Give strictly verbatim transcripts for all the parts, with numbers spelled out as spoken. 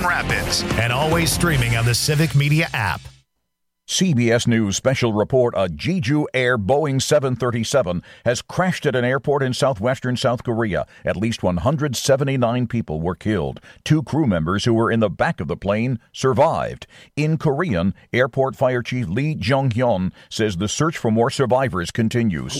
Rapids, and always streaming on the Civic Media app. C B S News special report, a Jeju Air Boeing seven thirty-seven has crashed at an airport in southwestern South Korea. At least one hundred seventy-nine people were killed. Two crew members who were in the back of the plane survived. In Korean, Airport Fire Chief Lee Jung-hyun says the search for more survivors continues.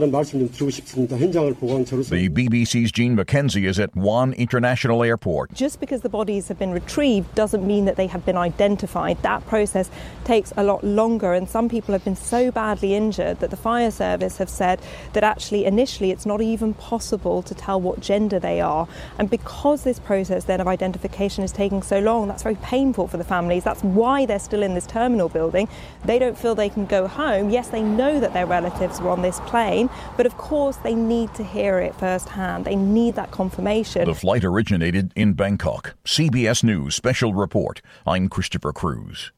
The B B C's Jean McKenzie is at Won International Airport. Just because the bodies have been retrieved doesn't mean that they have been identified. That process takes a lot longer, and some people have been so badly injured that the fire service have said that actually initially it's not even possible to tell what gender they are. And because this process then of identification is taking so long, that's very painful for the families. That's why they're still in this terminal building. They don't feel they can go home. Yes, they know that their relatives were on this plane, but of course they need to hear it firsthand. They need that confirmation. The flight originated in Bangkok. C B S News special report. I'm Christopher Cruz.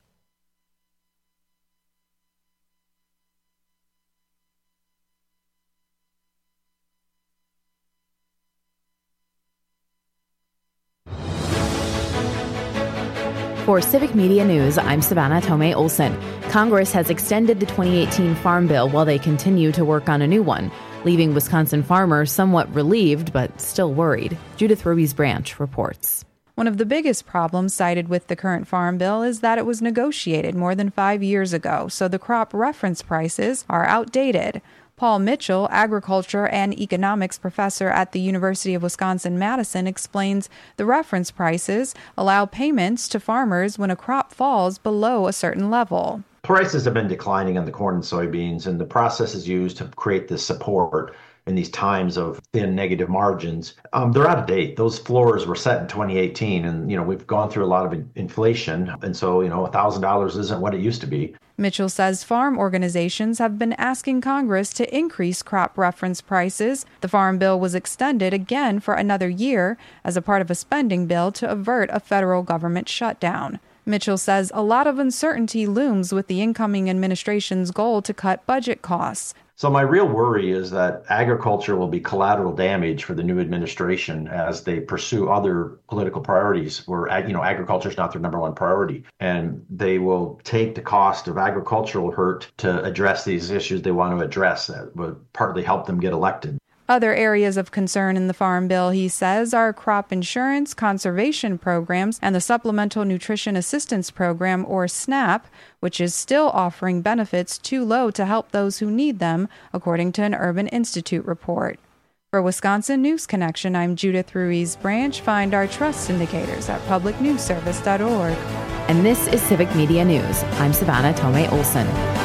For Civic Media News, I'm Savannah Tomei Olson. Congress has extended the twenty eighteen Farm Bill while they continue to work on a new one, leaving Wisconsin farmers somewhat relieved but still worried. Judith Ruiz Branch reports. One of the biggest problems cited with the current Farm Bill is that it was negotiated more than five years ago, so the crop reference prices are outdated. Paul Mitchell, agriculture and economics professor at the University of Wisconsin-Madison, explains the reference prices allow payments to farmers when a crop falls below a certain level. Prices have been declining on the corn and soybeans, and the process is used to create this support in these times of thin negative margins. Um, they're out of date. Those floors were set in twenty eighteen, and you know we've gone through a lot of in- inflation, and so you know one thousand dollars isn't what it used to be. Mitchell says farm organizations have been asking Congress to increase crop reference prices. The Farm Bill was extended again for another year as a part of a spending bill to avert a federal government shutdown. Mitchell says a lot of uncertainty looms with the incoming administration's goal to cut budget costs. So my real worry is that agriculture will be collateral damage for the new administration as they pursue other political priorities where, you know, agriculture is not their number one priority. And they will take the cost of agricultural hurt to address these issues they want to address that would partly help them get elected. Other areas of concern in the Farm Bill, he says, are crop insurance, conservation programs, and the Supplemental Nutrition Assistance Program, or SNAP, which is still offering benefits too low to help those who need them, according to an Urban Institute report. For Wisconsin News Connection, I'm Judith Ruiz Branch. Find our trust indicators at public news service dot org. And this is Civic Media News. I'm Savannah Tomei Olson.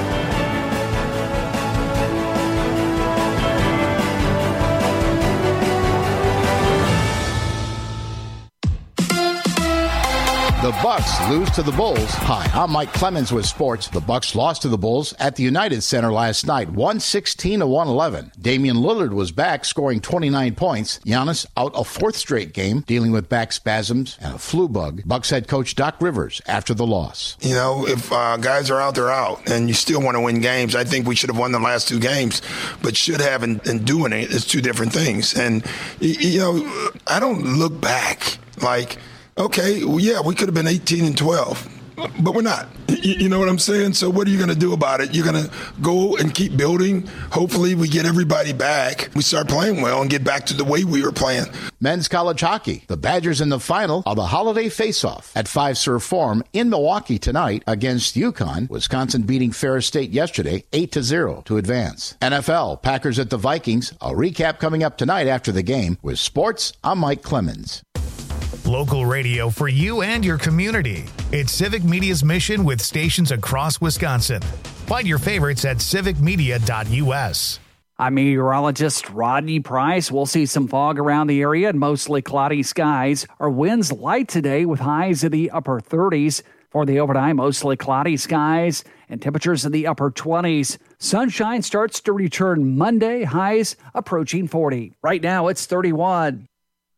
The Bucks lose to the Bulls. Hi, I'm Mike Clemens with sports. The Bucks lost to the Bulls at the United Center last night, one sixteen to one eleven. Damian Lillard was back, scoring twenty-nine points. Giannis out a fourth straight game, dealing with back spasms and a flu bug. Bucks head coach Doc Rivers after the loss. You know, if uh, guys are out, they're out, and you still want to win games. I think we should have won the last two games, but should have and, and doing it is two different things. And, you know, I don't look back like, okay, well, yeah, we could have been eighteen and twelve, but we're not. You, you know what I'm saying? So what are you going to do about it? You're going to go and keep building. Hopefully we get everybody back. We start playing well and get back to the way we were playing. Men's college hockey. The Badgers in the final of the holiday face-off at Fiserv Forum in Milwaukee tonight against UConn. Wisconsin beating Ferris State yesterday eight to zero to advance. N F L, Packers at the Vikings. A recap coming up tonight after the game. With sports, I'm Mike Clemens. Local radio for you and your community. It's Civic Media's mission with stations across Wisconsin. Find your favorites at civic media dot u s. I'm meteorologist Rodney Price. We'll see some fog around the area and mostly cloudy skies. Our winds light today with highs in the upper thirties. For the overnight, mostly cloudy skies and temperatures in the upper twenties. Sunshine starts to return Monday, highs approaching forty. Right now, it's thirty-one.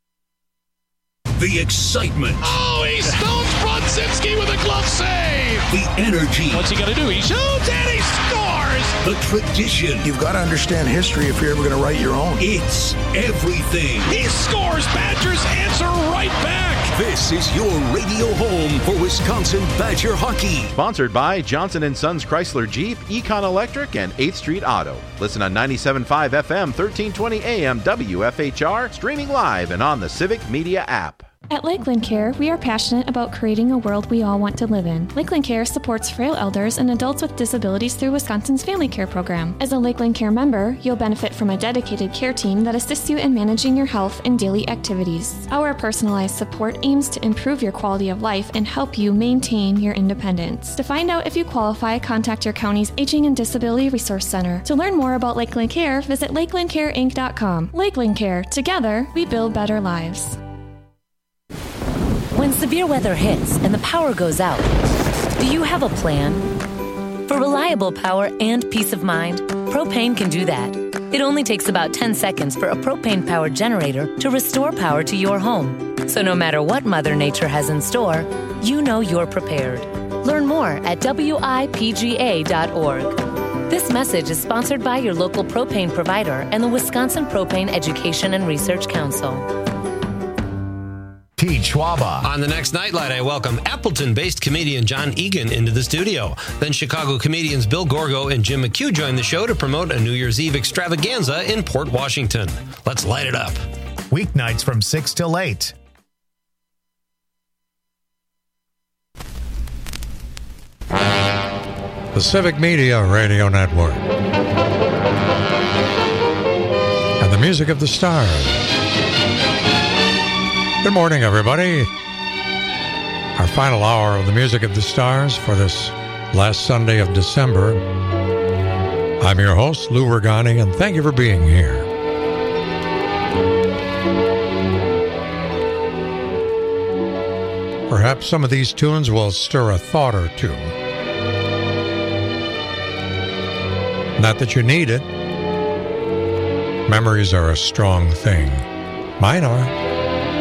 The excitement. Oh, he stones Brodzinski with a glove save. The energy. What's he going to do? He shoots and he scores. The tradition. You've got to understand history if you're ever going to write your own. It's everything. He scores. Badgers answer right back. This is your radio home for Wisconsin Badger hockey. Sponsored by Johnson and Sons Chrysler Jeep, Econ Electric, and eighth Street Auto. Listen on ninety-seven point five F M, thirteen twenty A M W F H R, streaming live and on the Civic Media app. At Lakeland Care, we are passionate about creating a world we all want to live in. Lakeland Care supports frail elders and adults with disabilities through Wisconsin's Family Care program. As a Lakeland Care member, you'll benefit from a dedicated care team that assists you in managing your health and daily activities. Our personalized support aims to improve your quality of life and help you maintain your independence. To find out if you qualify, contact your county's Aging and Disability Resource Center. To learn more about Lakeland Care, visit lakeland care inc dot com. Lakeland Care. Together, we build better lives. When severe weather hits and the power goes out, do you have a plan? For reliable power and peace of mind, Propane can do that. It only takes about ten seconds for a propane-powered generator to restore power to your home. So no matter what Mother Nature has in store, you know you're prepared. Learn more at W I P G A dot org. This message is sponsored by your local propane provider and the Wisconsin Propane Education and Research Council. Pete Schwaba. On the next Nightlight, I welcome Appleton-based comedian John Egan into the studio. Then Chicago comedians Bill Gorgo and Jim McHugh join the show to promote a New Year's Eve extravaganza in Port Washington. Let's light it up. Weeknights from six till eight. The Civic Media Radio Network. And the music of the stars. Good morning, everybody. Our final hour of the Music of the Stars for this last Sunday of December. I'm your host, Lou Regani, and thank you for being here. Perhaps some of these tunes will stir a thought or two. Not that you need it. Memories are a strong thing. Mine are.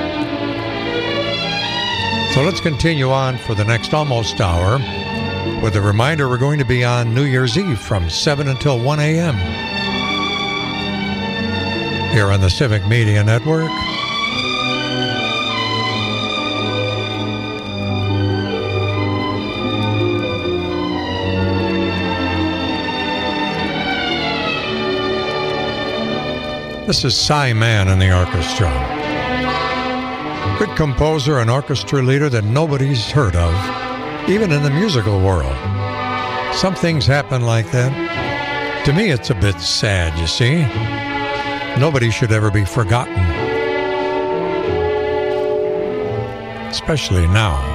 So let's continue on for the next almost hour with a reminder we're going to be on New Year's Eve from seven until one a.m. here on the Civic Media Network. This is Cy Mann in the orchestra. Good composer and orchestra leader that nobody's heard of, even in the musical world. Some things happen like that. To me, it's a bit sad, you see. Nobody should ever be forgotten. Especially now.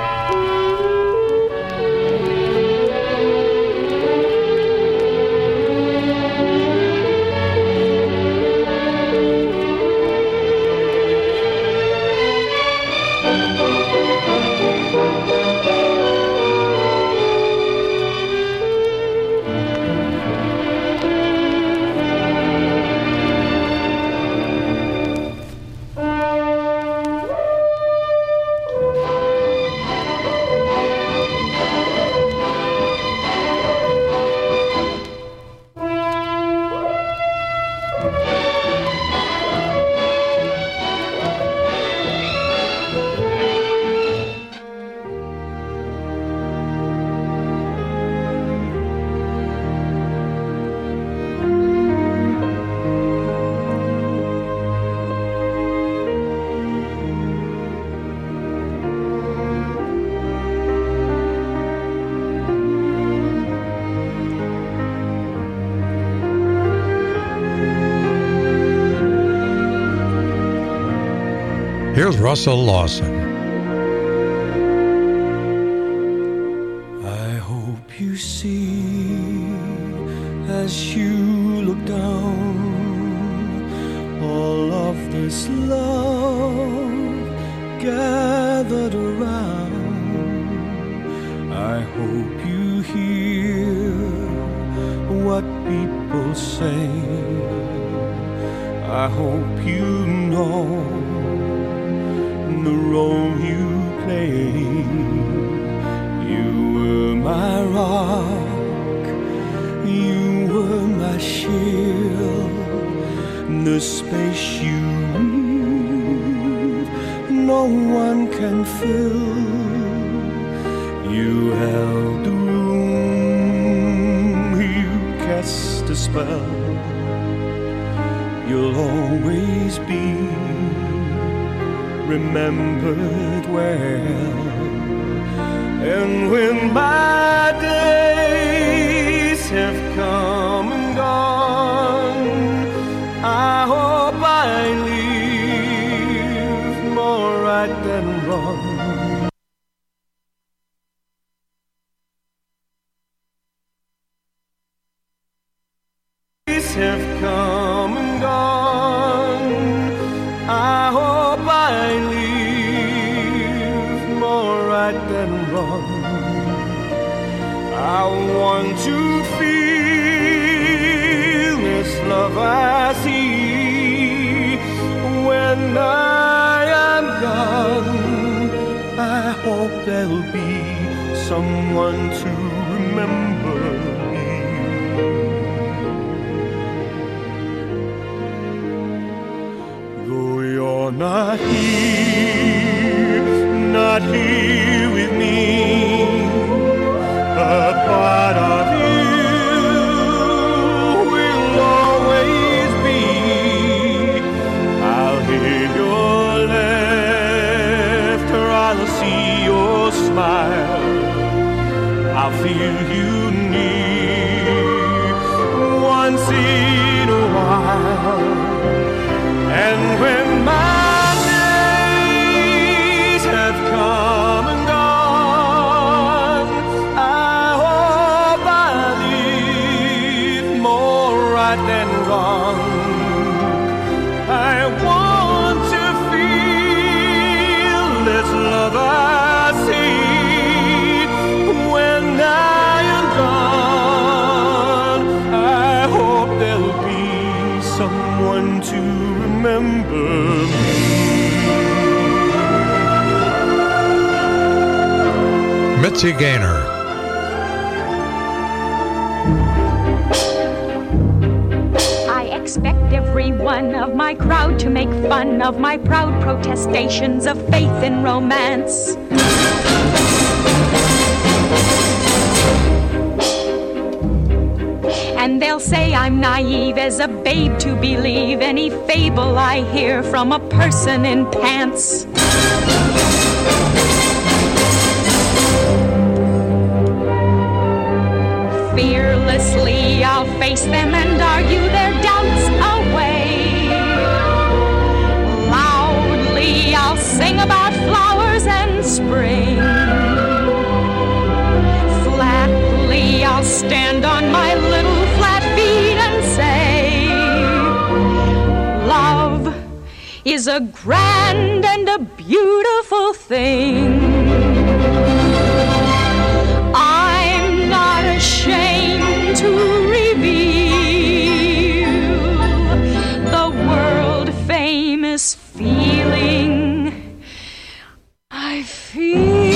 Here's Russell Lawson. I hope you see as you look down all of this love gathered around. I hope you hear what people say. I hope you know the role you play. You were my rock, you were my shield, the space you leave, no one can fill. You held the room, you cast a spell. You'll always be remembered well. And when my days have come and gone, I hope I live more right than wrong. Days have come and gone, I hope I live more right than wrong. I want to feel this love I see. When I am gone, I hope there'll be someone to remember me. Though you're not here, not here with me, a part of you will always be. I'll hear your laughter, I'll see your smile, I'll feel you near once in a while. And when my days have come and gone, I hope I live more right than wrong. I want to feel this love I see. When I am gone, I hope there'll be someone to remember me. Mitzi Gaynor. I expect every one of my crowd to make fun of my proud protestations of faith in romance. And they'll say I'm naive as a babe to believe any fable I hear from a person in pants. Fearlessly I'll face them and argue their doubts away. Loudly I'll sing about flowers and spring. Flatly I'll stand on my little flat feet and say, love is a grand and a beautiful thing. I'm not ashamed to reveal the world famous feeling I feel.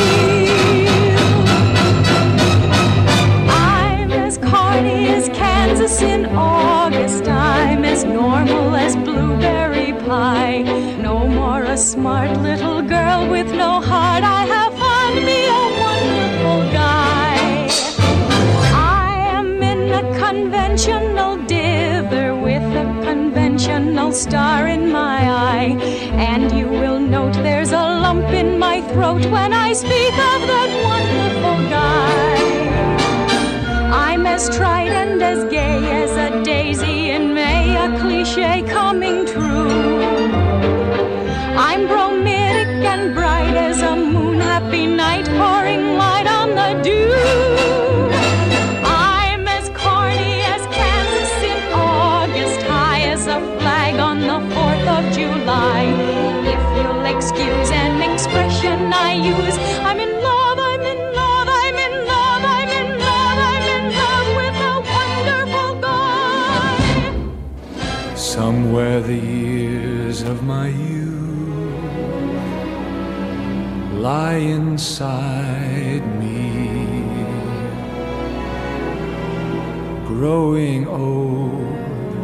I'm as corny as Kansas in August. I'm as normal as blueberry pie. No more a smart little girl with no heart. I have found me a wonderful guy. I am in a conventional dither with a conventional star in my eye. And you will note there's a lump in my throat when I speak of that wonderful guy. I'm as tried and as gay as a daisy in May, a cliche coming true. I'm bromidic and bright as a moon-happy night, pouring light on the dew. I'm as corny as Kansas in August, high as a flag on the fourth of July. If you'll excuse an expression I use, I'm in love, I'm in love, I'm in love, I'm in love, I'm in love with a wonderful guy. Somewhere the years of my youth lie inside me, growing old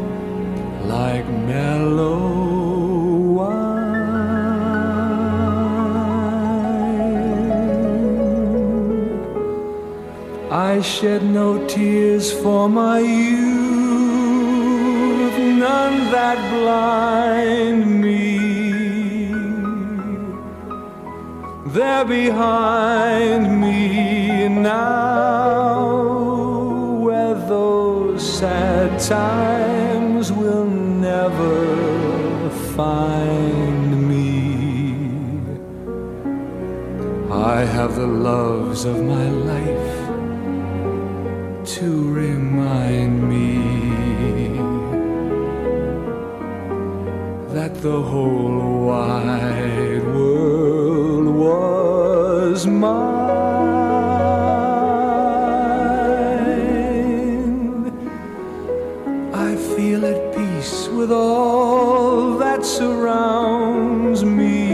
like mellow wine. I shed no tears for my youth, none that blind me. They're behind me now, where those sad times will never find me. I have the loves of my life to remind me that the whole wide world was mine. I feel at peace with all that surrounds me,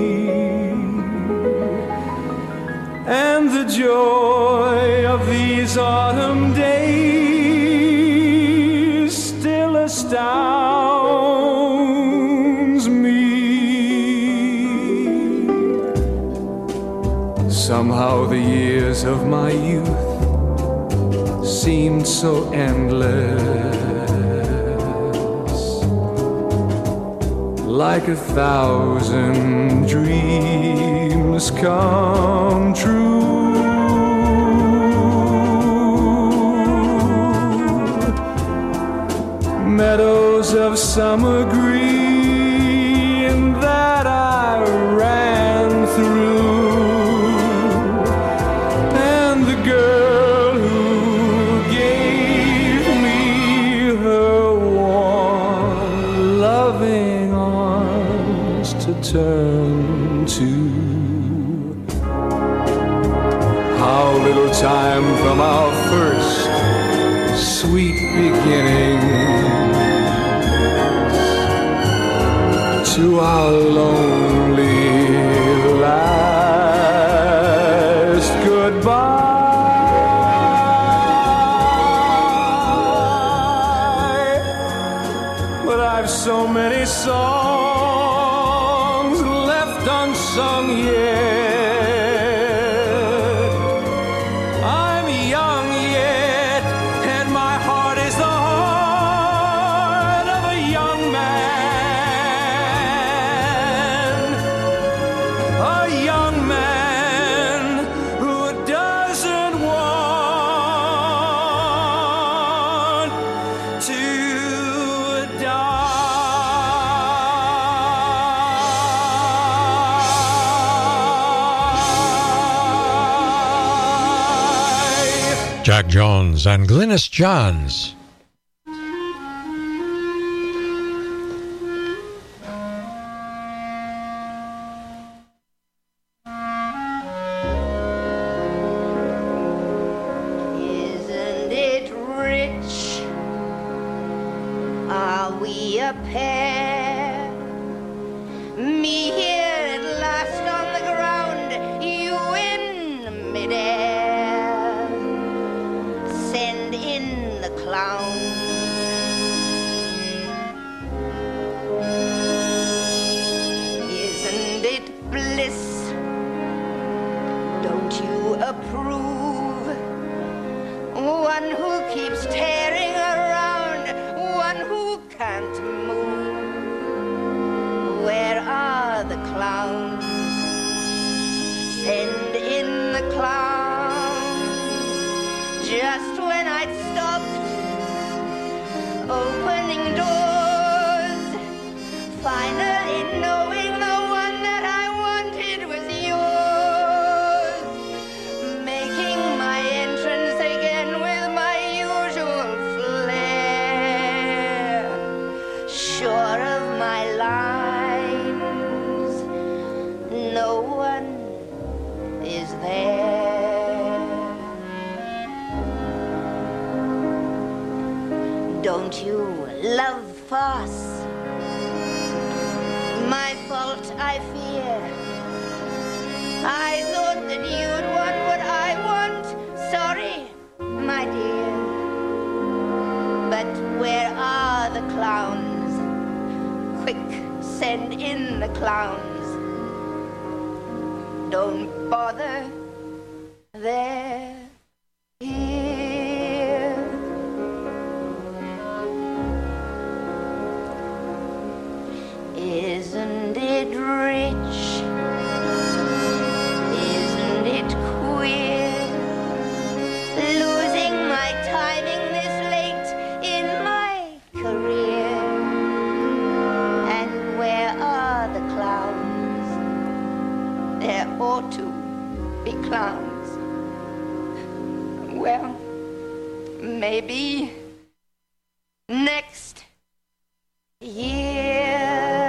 and the joy of these autumn days still astounds me. Somehow the years of my youth seemed so endless, like a thousand dreams come true. Meadows of summer green that I ran through, and the girl who gave me her warm, loving arms to turn to. How little time from our first sweet beginning to our lonely last goodbye. But I've so many songs left unsung yet. I'm young yet, and my heart is the heart of a young man. A young man who doesn't want to die. Jack Jones and Glynis Johns. Isn't it rich? Are we a pair? Me here at last on the ground, you in midair. Send in the clowns. Isn't it bliss? Don't you approve? One who keeps tearing around, one who can't move. Where are the clowns? Send in the clowns. Just when I'd stopped opening doors, finally knowing the one that I wanted was yours, making my entrance again with my usual flair, sure of my lines, no one is there. Don't you love farce? My fault, I fear. I thought that you'd want what I want. Sorry, my dear. But where are the clowns? Quick, send in the clowns. Don't bother, they're here. be clowns. Well, maybe next year.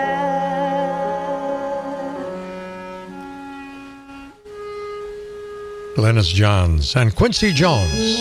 Glennis Johns and Quincy Jones.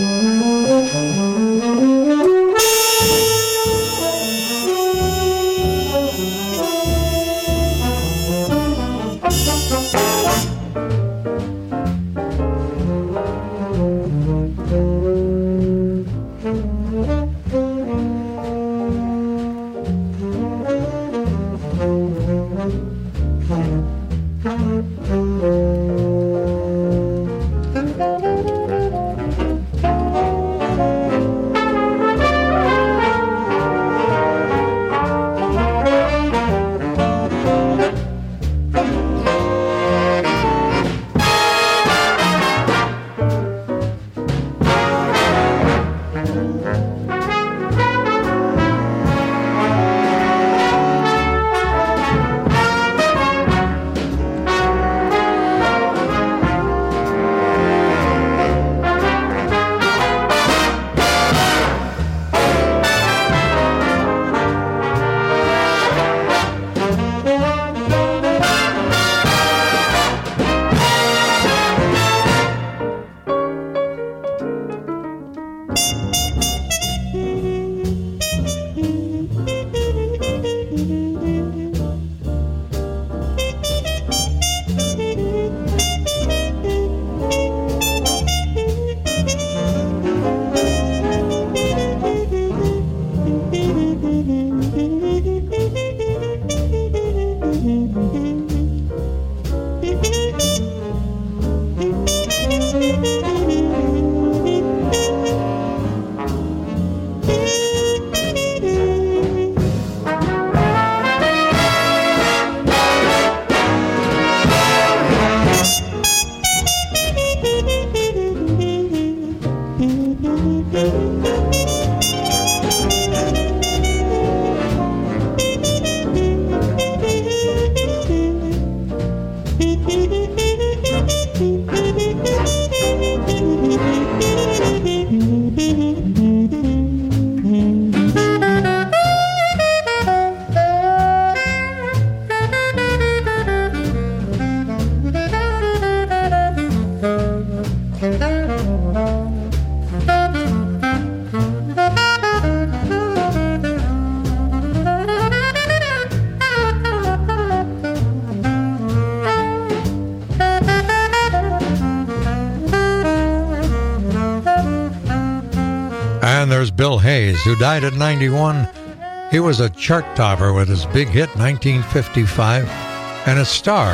And there's Bill Hayes, who died at ninety-one. He was a chart topper with his big hit nineteen fifty-five and a star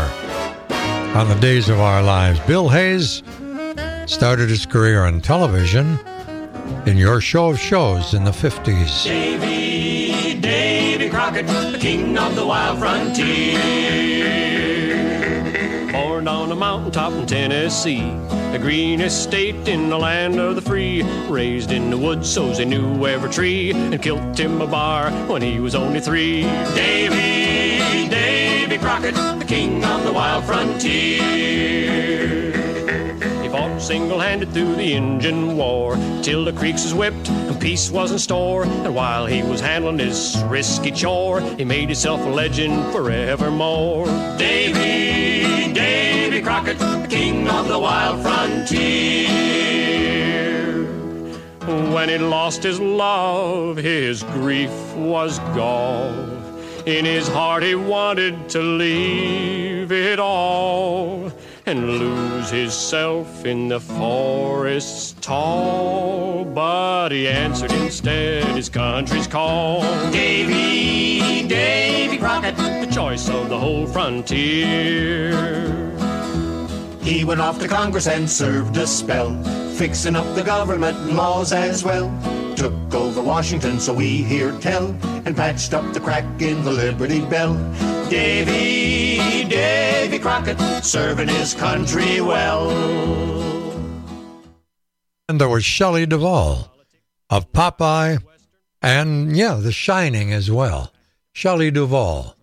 on The Days of Our Lives. Bill Hayes started his career on television in Your Show of Shows in the fifties. Davy, Davy Crockett, the king of the wild frontier. Born on a mountaintop in Tennessee, the greenest state in the land of the free. Raised in the woods so's he knew every tree, and killed Tim Bar when he was only three. Davy, Davy Crockett, the king of the wild frontier. He fought single-handed through the Injun War, till the creeks was whipped and peace was in store. And while he was handling his risky chore, he made himself a legend forevermore. Davy, Davy Crockett, the king of the wild frontier. When he lost his love, his grief was gall. In his heart he wanted to leave it all and lose himself in the forests tall. But he answered instead his country's call. Davy, Davy Crockett, the choice of the whole frontier. He went off to Congress and served a spell, fixing up the government laws as well. Took over Washington, so we hear tell, and patched up the crack in the Liberty Bell. Davy, Davy Crockett, serving his country well. And there was Shelley Duvall of Popeye and, yeah, The Shining as well. Shelley Duvall.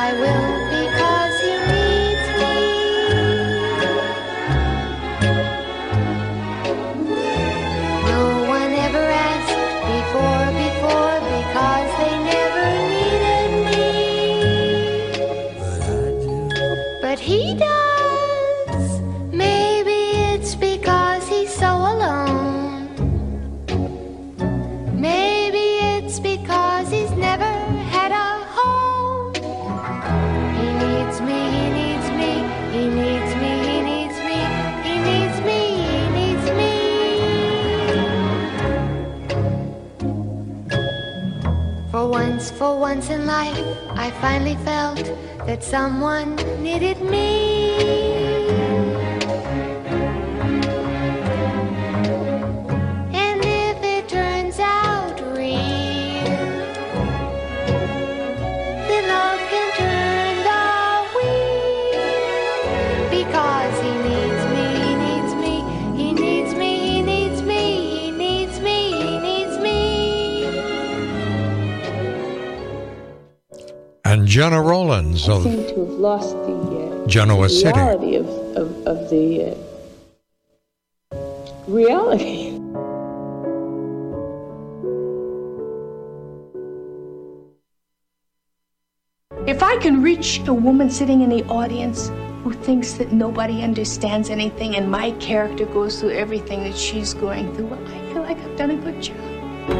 I will because he needs me. No one ever asked before, before, because they never needed me. But he does. Maybe it's because he's so alone. Maybe it's because he's never had a home. He needs me, he needs me, he needs me, he needs me, he needs me, he needs me. For once, for once in life, I finally felt that someone needed me. And if it turns out real, then love can turn the wheel. Because he needs me, he needs me, he needs me, he needs me, he needs me, he needs me. And Jenna Rollins I of seem to have lost the uh, Genoa City. reality of, of, of the uh, reality. If I can reach a woman sitting in the audience who thinks that nobody understands anything and my character goes through everything that she's going through, well, I feel like I've done a good job.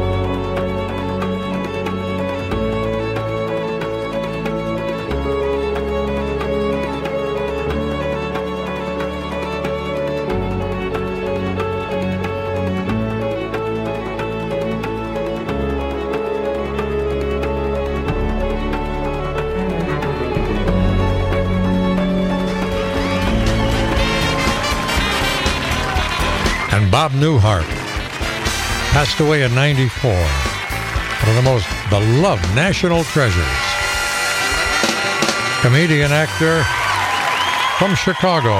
And Bob Newhart passed away at ninety-four. One of the most beloved national treasures. Comedian, actor from Chicago.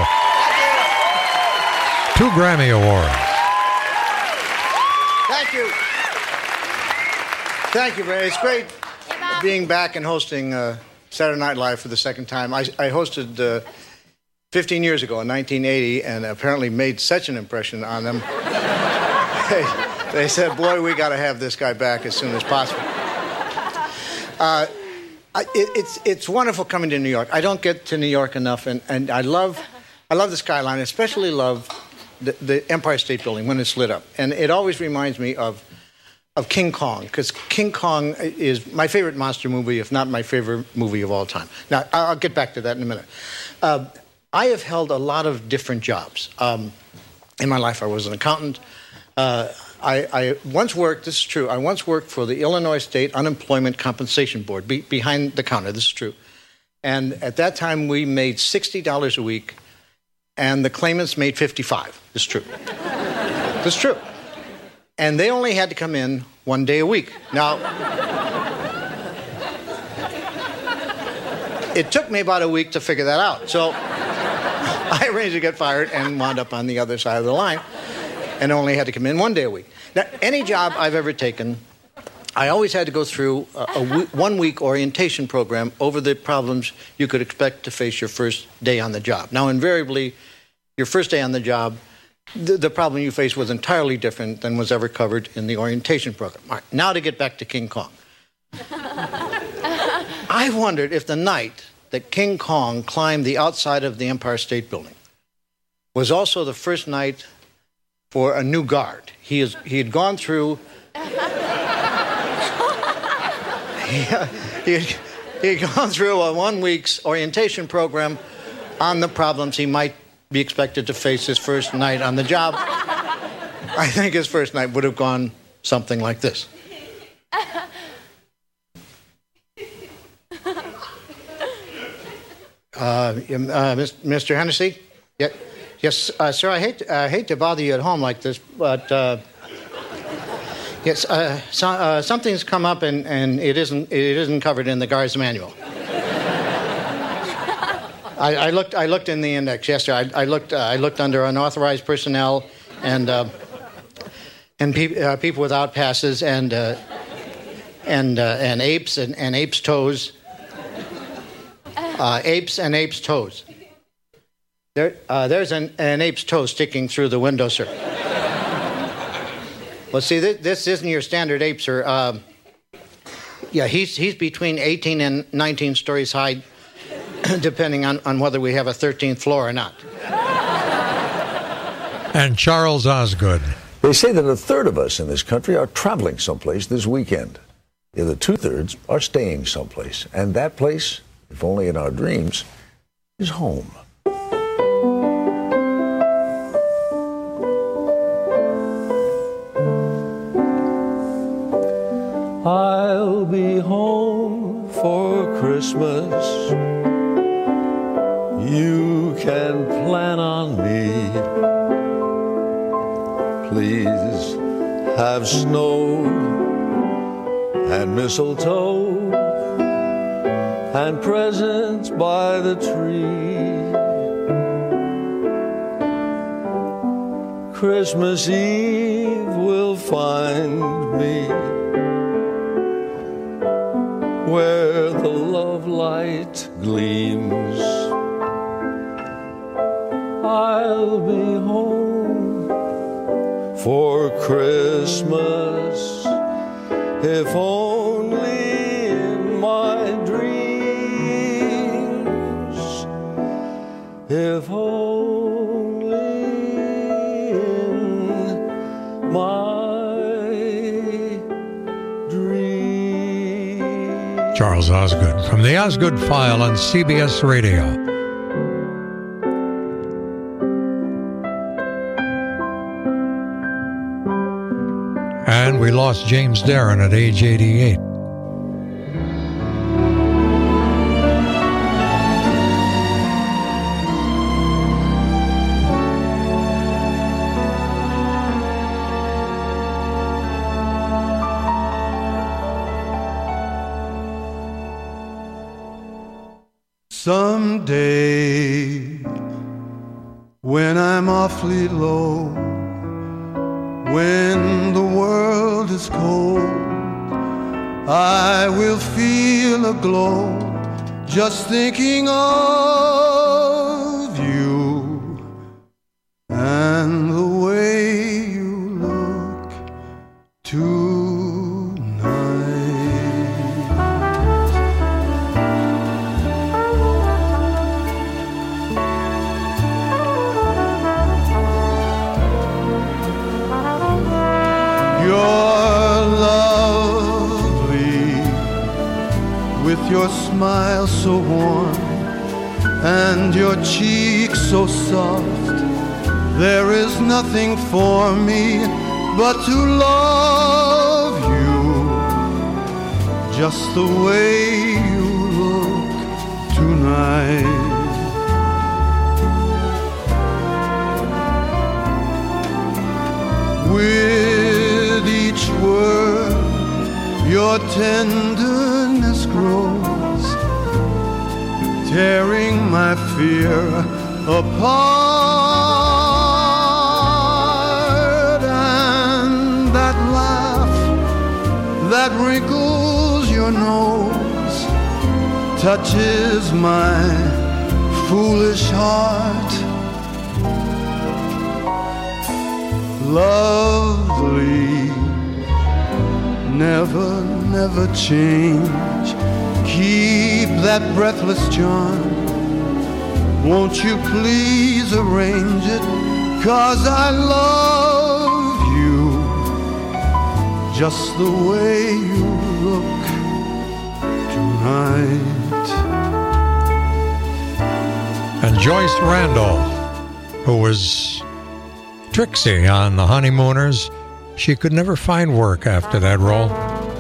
Two Grammy Awards. Thank you. Thank you, Ray. It's great being back and hosting uh, Saturday Night Live for the second time. I, I hosted uh, fifteen years ago in nineteen eighty and apparently made such an impression on them. they, they said, boy, we got to have this guy back as soon as possible. Uh, I, it, it's, it's wonderful coming to New York. I don't get to New York enough, and, and I love I love the skyline. I especially love the, the Empire State Building when it's lit up. And it always reminds me of of King Kong, because King Kong is my favorite monster movie, if not my favorite movie of all time. Now, I'll get back to that in a minute. Uh, I have held a lot of different jobs. Um, in my life, I was an accountant. Uh, I, I once worked, this is true, I once worked for the Illinois State Unemployment Compensation Board, be, behind the counter, this is true. And at that time, we made sixty dollars a week, and the claimants made fifty-five dollars. This is true. This is true. And they only had to come in one day a week. Now, it took me about a week to figure that out. So I arranged to get fired and wound up on the other side of the line and only had to come in one day a week. Now, any job I've ever taken, I always had to go through a, a w- one-week orientation program over the problems you could expect to face your first day on the job. Now, invariably, your first day on the job, the, the problem you face was entirely different than was ever covered in the orientation program. All right, now to get back to King Kong. I wondered if the night that King Kong climbed the outside of the Empire State Building was also the first night for a new guard. He, is, he had gone through... he, he, had, he had gone through a one-week's orientation program on the problems he might be expected to face his first night on the job. I think his first night would have gone something like this. Uh, uh, Mister Hennessy? Yeah, yes, uh, sir, I hate, uh, hate to bother you at home like this, but uh, yes, uh, so, uh, something's come up and, and it isn't it isn't covered in the guard's manual. I, I looked I looked in the index. Yes, sir. I, I looked uh, I looked under unauthorized personnel and uh, and pe- uh, people without passes and uh, and uh, and apes and, and apes' toes. Uh, apes and ape's toes. There, uh, there's an, an ape's toe sticking through the window, sir. Well, see, this, this isn't your standard ape, sir. Uh, yeah, he's he's between eighteen and nineteen stories high, depending on, on whether we have a thirteenth floor or not. And Charles Osgood. They say that a third of us in this country are traveling someplace this weekend. The other two-thirds are staying someplace. And that place, if only in our dreams, is home. I'll be home for Christmas. You can plan on me. Please have snow and mistletoe and presents by the tree. Christmas Eve will find me where the love light gleams. I'll be home for Christmas, if only in my dreams, if only in my dreams. Charles Osgood from the Osgood File on C B S Radio. And we lost James Darren at age eighty-eight. Someday, when I'm awfully low, when the world is cold, I will feel a glow just thinking of you and the way you look with your smile so warm and your cheeks so soft. There is nothing for me but to love you just the way you look tonight. With each word your tenderness grows, tearing my fear apart. And that laugh that wrinkles your nose touches my foolish heart. Lovely, never, never change. Keep that breathless charm. Won't you please arrange it? 'Cause I love you just the way you look tonight. And Joyce Randolph, who was Trixie on The Honeymooners, she could never find work after that role.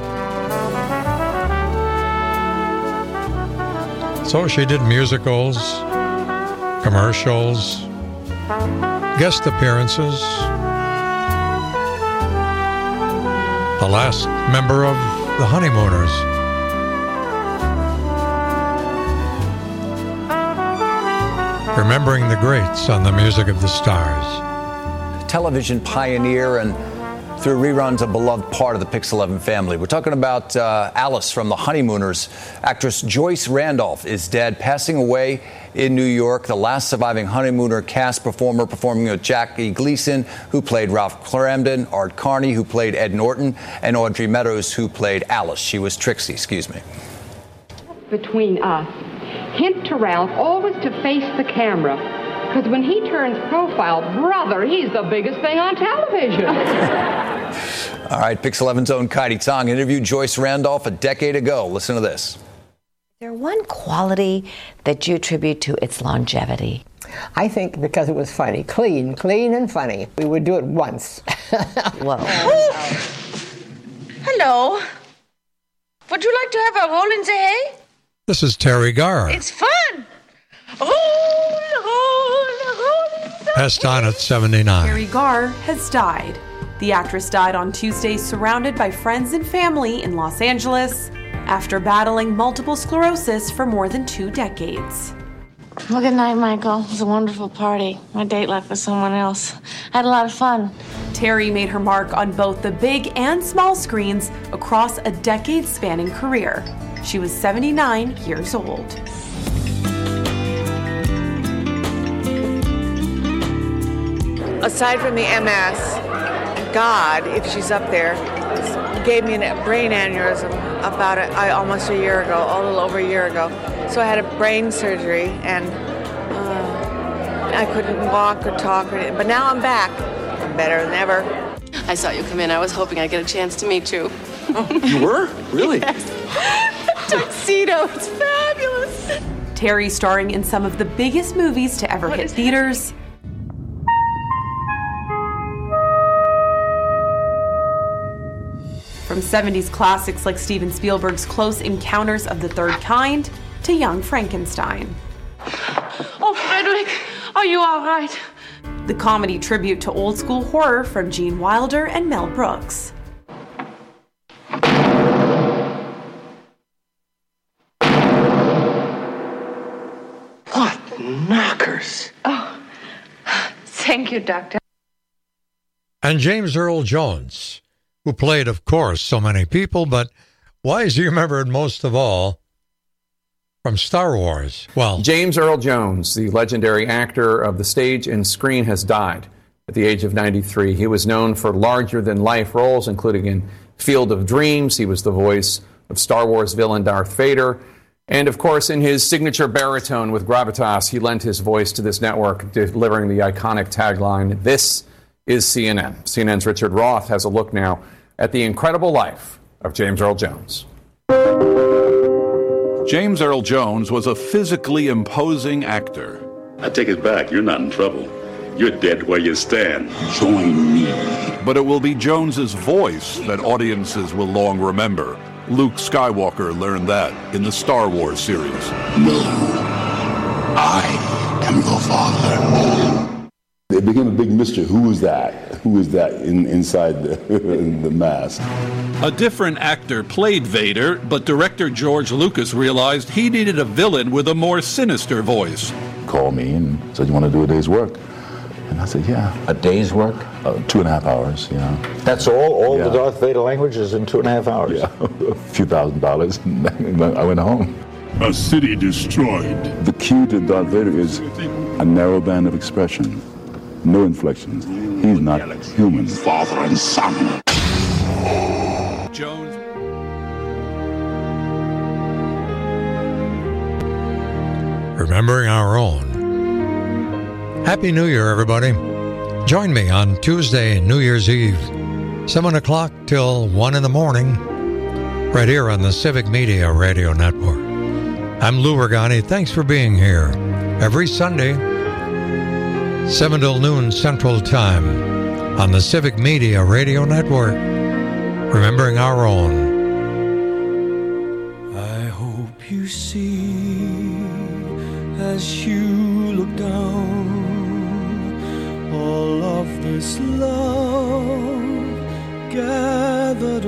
So she did musicals, commercials, guest appearances. The last member of The Honeymooners. Remembering the greats on the Music of the Stars. Television pioneer and through reruns a beloved part of the Pix eleven family. We're talking about uh, Alice from The Honeymooners. Actress Joyce Randolph is dead, passing away in New York. The last surviving Honeymooner cast performer, performing with Jackie Gleason, who played Ralph Kramden, Art Carney, who played Ed Norton, and Audrey Meadows, who played Alice. She was Trixie, excuse me. Between us, hint to Ralph always to face the camera, because when he turns profile, brother, he's the biggest thing on television. All right, Pix eleven's own Kaidi Tong interviewed Joyce Randolph a decade ago. Listen to this. Is there one quality that you attribute to its longevity? I think because it was funny. Clean, clean and funny. We would do it once. Whoa. Hello. Would you like to have a roll in the hay? This is Terry Garr. It's fun. Roll, roll, roll. Passed on at seventy-nine. Terry Garr has died. The actress died on Tuesday surrounded by friends and family in Los Angeles after battling multiple sclerosis for more than two decades. Well, good night, Michael. It was a wonderful party. My date left with someone else. I had a lot of fun. Terry made her mark on both the big and small screens across a decade-spanning career. She was seventy-nine years old. Aside from the M S, God, if she's up there, gave me a brain aneurysm about a, I, almost a year ago, a little over a year ago. So I had a brain surgery, and uh, I couldn't walk or talk or anything. But now I'm back. I'm better than ever. I saw you come in. I was hoping I'd get a chance to meet you. You were? Really? Yes. Tuxedo. It's fabulous. Terry starring in some of the biggest movies to ever what hit theaters. From seventies classics like Steven Spielberg's Close Encounters of the Third Kind to Young Frankenstein. Oh, Frederick, are you all right? The comedy tribute to old school horror from Gene Wilder and Mel Brooks. What knockers? Oh, thank you, Doctor. And James Earl Jones, who played, of course, so many people, but why is he remembered most of all from Star Wars? Well, James Earl Jones, the legendary actor of the stage and screen, has died at the age of ninety-three. He was known for larger-than-life roles, including in Field of Dreams. He was the voice of Star Wars villain Darth Vader. And, of course, in his signature baritone with gravitas, he lent his voice to this network, delivering the iconic tagline, "This is C N N." C N N's Richard Roth has a look now at the incredible life of James Earl Jones. James Earl Jones was a physically imposing actor. I take it back. You're not in trouble. You're dead where you stand. Join me. But it will be Jones's voice that audiences will long remember. Luke Skywalker learned that in the Star Wars series. No, I am your father. It became a big mystery. Who is that? Who is that in, inside the, the mask? A different actor played Vader, but director George Lucas realized he needed a villain with a more sinister voice. Called me and said, "You want to do a day's work?" And I said, "Yeah." A day's work? Uh, two and a half hours, you know. That's all? All yeah. the Darth Vader language is in two and a half hours? Yeah, a few thousand dollars. I went home. A city destroyed. The key to Darth Vader is a narrow band of expression. No inflections. He's not human. Father and son. Jones. Remembering our own. Happy New Year, everybody. Join me on Tuesday, New Year's Eve, seven o'clock till one in the morning, right here on the Civic Media Radio Network. I'm Lou Regani. Thanks for being here. Every Sunday, seven till noon Central Time on the Civic Media Radio Network. Remembering our own. I hope you see as you look down all of this love gathered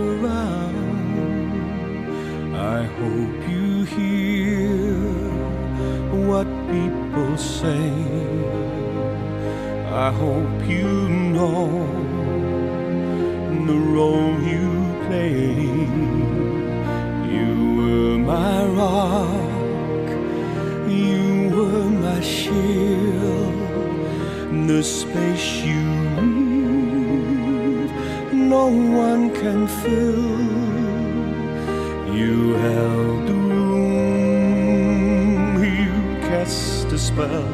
around. I hope you hear what people say. I hope you know the role you played. You were my rock, you were my shield, the space you leave, no one can fill. You held the room, you cast a spell.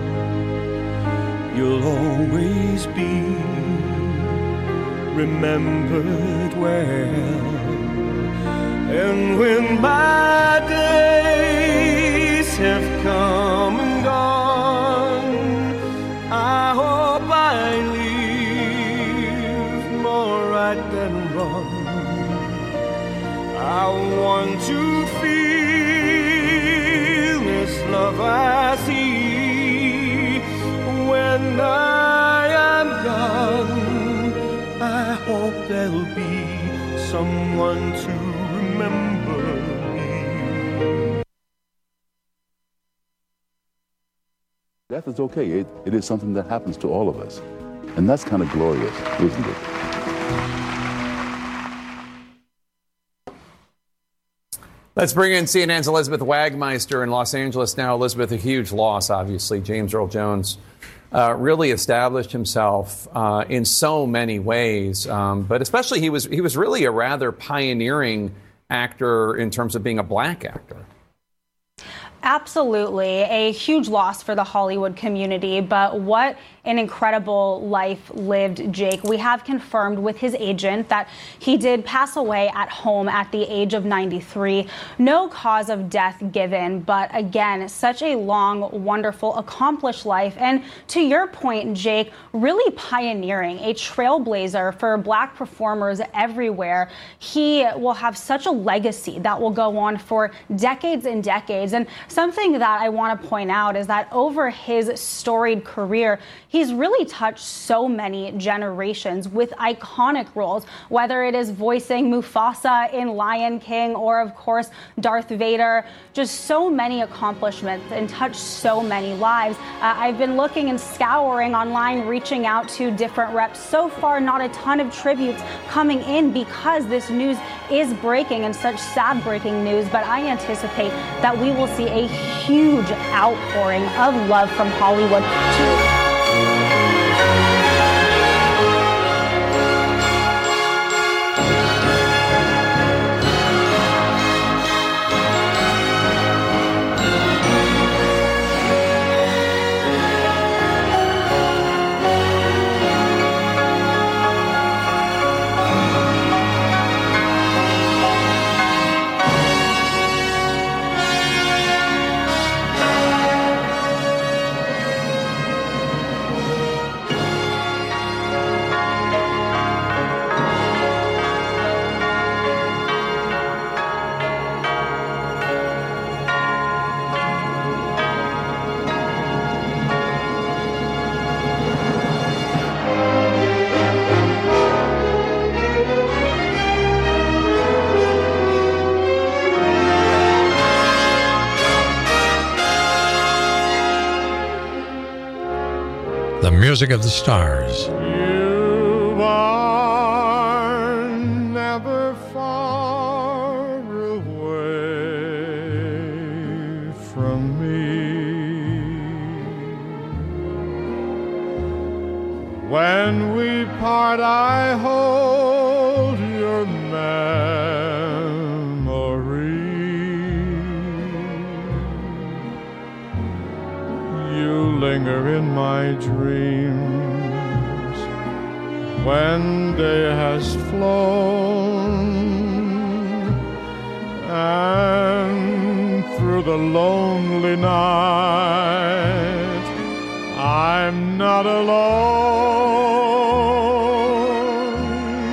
You'll always be remembered well. And when my days have come and gone, I hope I leave more right than wrong. I want to feel this love I see. When I am gone, I hope there'll be someone to remember me. Death is okay. It, it is something that happens to all of us. And that's kind of glorious, isn't it? Let's bring in C N N's Elizabeth Wagmeister in Los Angeles now. Elizabeth, a huge loss, obviously. James Earl Jones uh, really established himself uh, in so many ways, um, but especially he was he was really a rather pioneering actor in terms of being a black actor. Absolutely. A huge loss for the Hollywood community, but what an incredible life lived, Jake. We have confirmed with his agent that he did pass away at home at the age of ninety-three. No cause of death given, but again, such a long, wonderful, accomplished life. And to your point, Jake, really pioneering, a trailblazer for black performers everywhere. He will have such a legacy that will go on for decades and decades. And something that I want to point out is that over his storied career, he's really touched so many generations with iconic roles, whether it is voicing Mufasa in Lion King or, of course, Darth Vader. Just so many accomplishments and touched so many lives. Uh, I've been looking and scouring online, reaching out to different reps. So far, not a ton of tributes coming in because this news is breaking and such sad breaking news. But I anticipate that we will see a huge outpouring of love from Hollywood to the music of the stars. You are never far away from me. When we part, I hold your memory. You linger in my dreams when day has flown, and through the lonely night I'm not alone.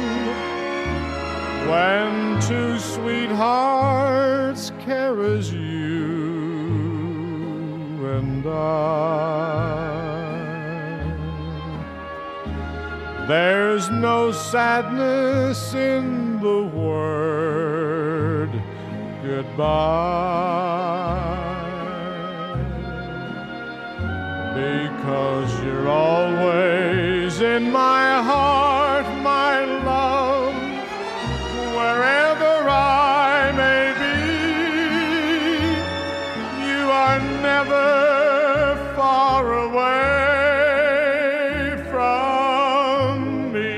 When two sweethearts carries you and I, there's no sadness in the word goodbye, because you're always in my heart, my love, wherever I may be, you are never far away from me.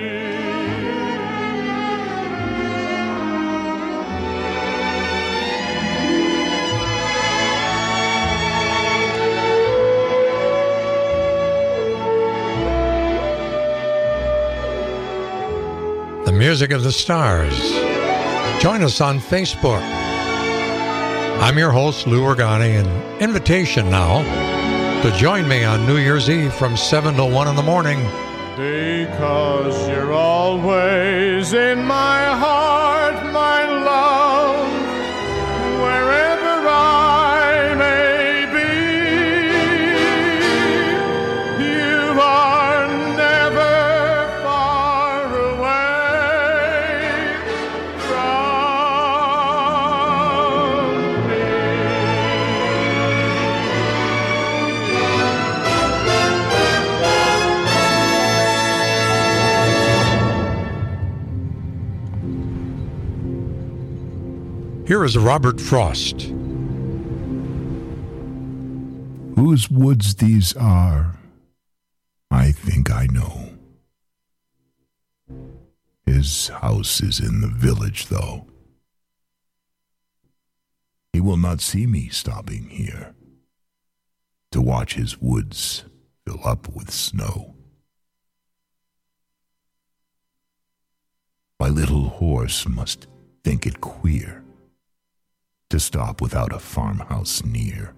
The music of the stars. Join us on Facebook. I'm your host, Lou Organi, and invitation now to join me on New Year's Eve from seven to one in the morning. Because you're always in my heart, my love, wherever I may be, you are never far away from me. Here is Robert Frost. Whose woods these are, I think I know. His house is in the village, though. He will not see me stopping here to watch his woods fill up with snow. My little horse must think it queer to stop without a farmhouse near.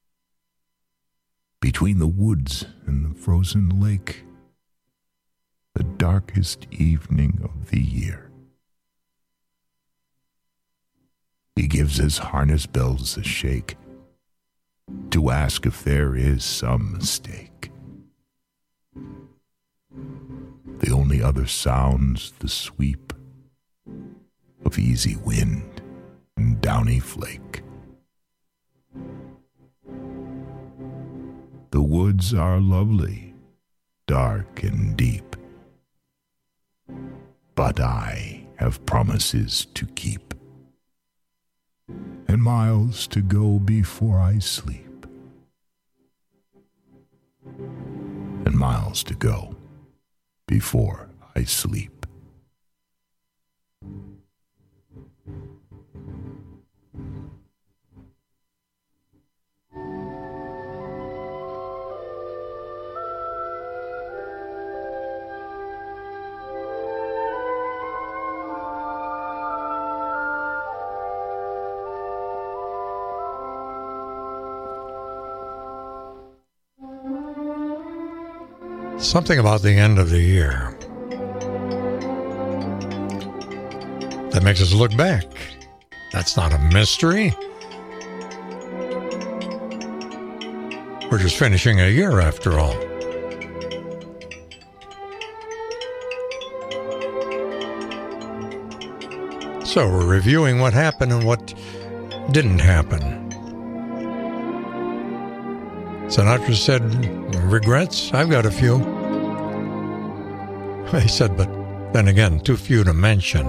Between the woods and the frozen lake, the darkest evening of the year. He gives his harness bells a shake to ask if there is some mistake. The only other sounds the sweep of easy wind and downy flake. The woods are lovely, dark and deep, but I have promises to keep, and miles to go before I sleep, and miles to go before I sleep. Something about the end of the year that makes us look back. That's not a mystery. We're just finishing a year after all. So we're reviewing what happened and what didn't happen. Sinatra said, regrets? I've got a few. He said, but then again, too few to mention.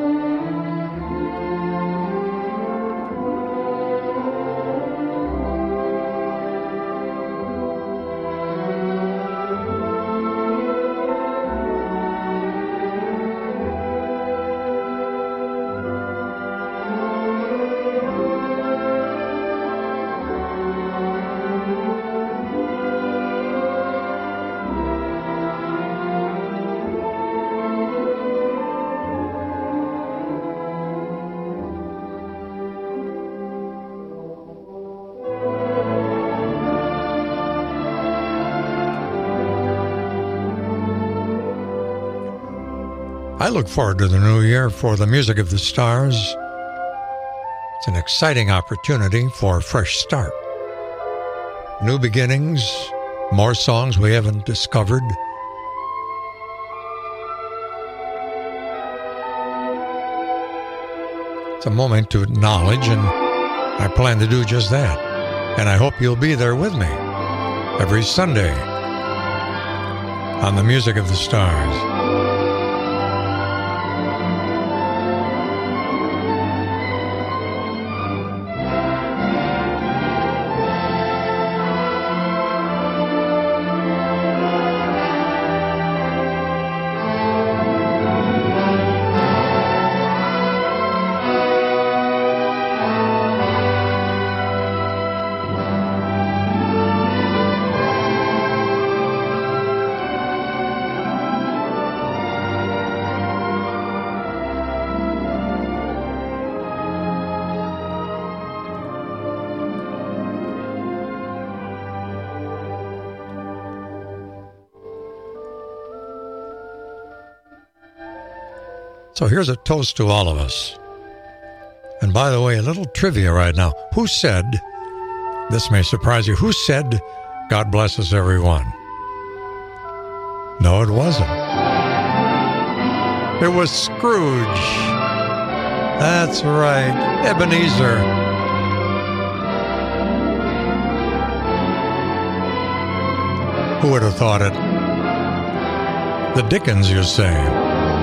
I look forward to the new year for the music of the stars. It's an exciting opportunity for a fresh start. New beginnings, more songs we haven't discovered. It's a moment to acknowledge, and I plan to do just that. And I hope you'll be there with me every Sunday on the Music of the Stars. So here's a toast to all of us. And by the way, a little trivia right now. Who said, this may surprise you, who said, God blesses everyone? No, it wasn't. It was Scrooge. That's right, Ebenezer. Who would have thought it? The Dickens, you say?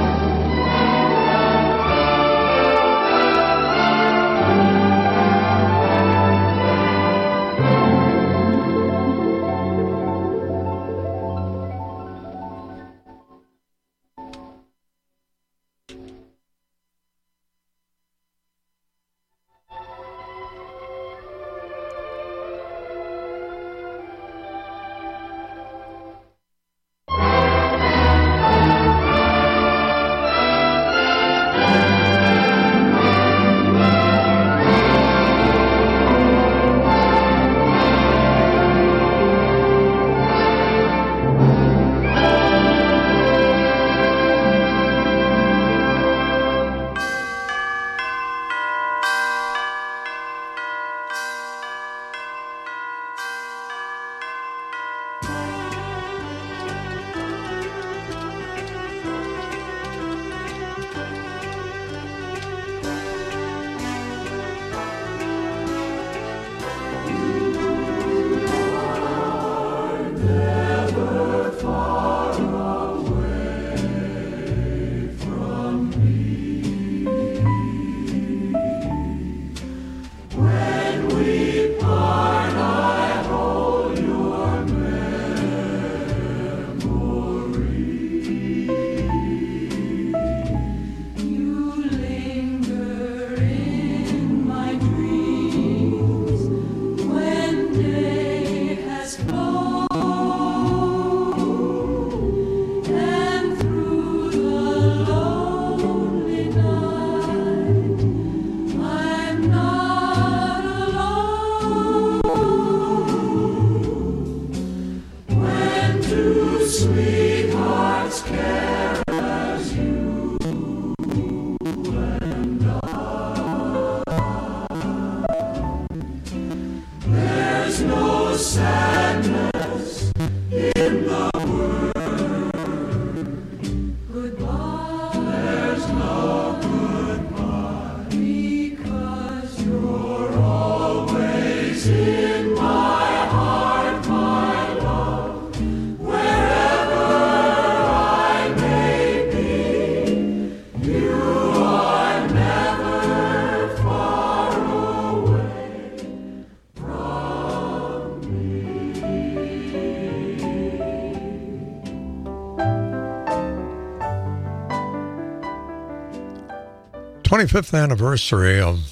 twenty-fifth anniversary of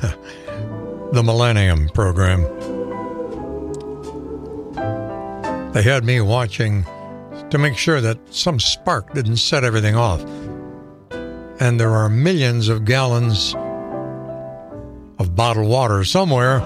the Millennium program. They had me watching to make sure that some spark didn't set everything off. And there are millions of gallons of bottled water somewhere.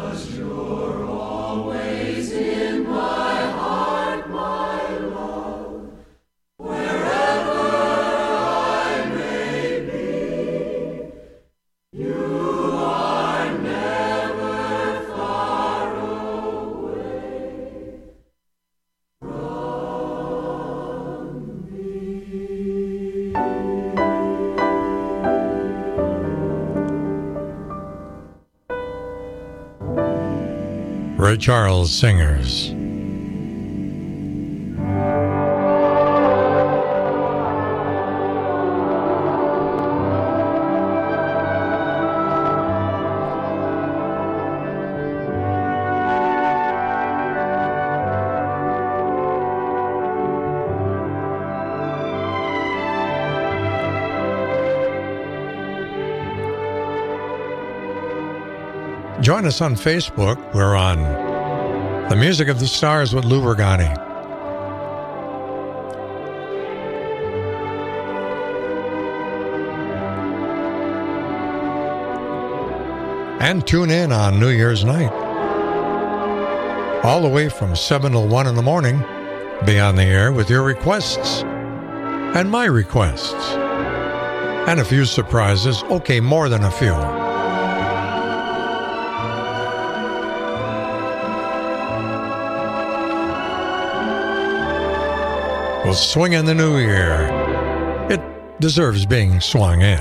Ray Charles Singers. Join us on Facebook. We're on The Music of the Stars with Lou Bergani. And tune in on New Year's night. All the way from seven till one in the morning, be on the air with your requests and my requests. And a few surprises. Okay, more than a few. We'll swing in the new year. It deserves being swung in.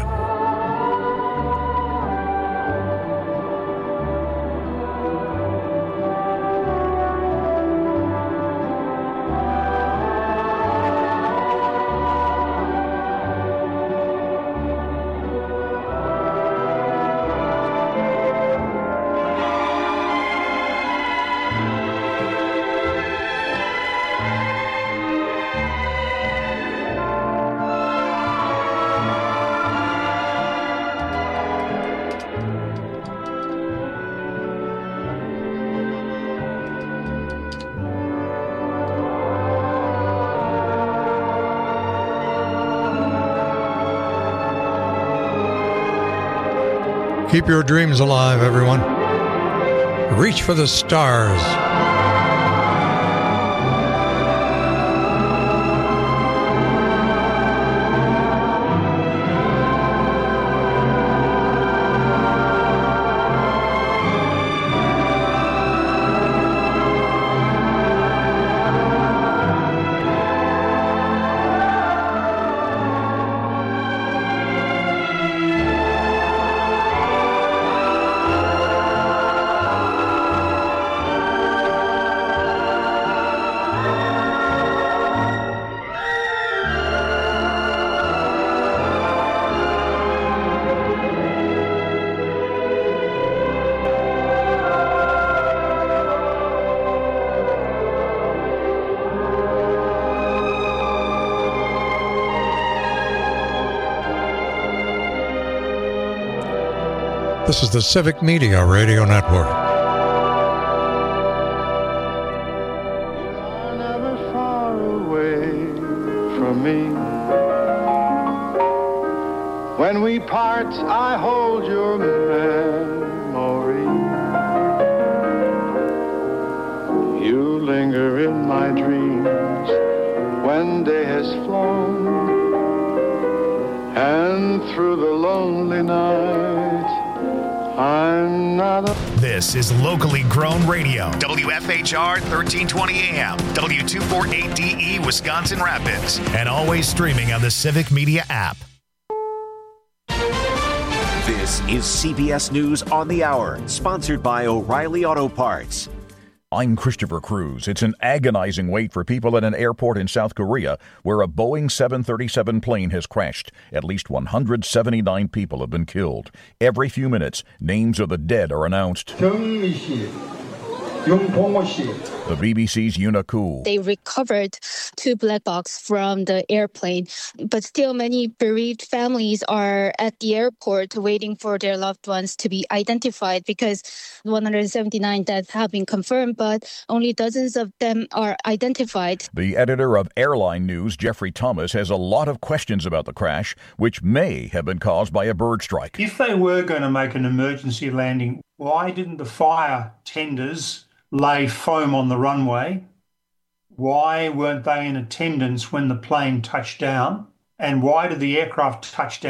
Keep your dreams alive, everyone. Reach for the stars. This is the Civic Media Radio Network. You're never far away from me. When we part, I hold your memory. You linger in my dreams when day has flown, and through the lonely night I'm not a... This is locally grown radio. W F H R thirteen twenty A M, W two forty-eight D E, Wisconsin Rapids. And always streaming on the Civic Media app. This is C B S News on the Hour, sponsored by O'Reilly Auto Parts. I'm Christopher Cruz. It's an agonizing wait for people at an airport in South Korea where a Boeing seven thirty-seven plane has crashed. At least one hundred seventy-nine people have been killed. Every few minutes, names of the dead are announced. The B B C's Yuna Koo. They recovered two black boxes from the airplane, but still many bereaved families are at the airport waiting for their loved ones to be identified because one hundred seventy-nine deaths have been confirmed, but only dozens of them are identified. The editor of Airline News, Jeffrey Thomas, has a lot of questions about the crash, which may have been caused by a bird strike. If they were going to make an emergency landing, why didn't the fire tenders lay foam on the runway? Why weren't they in attendance when the plane touched down? And why did the aircraft touch down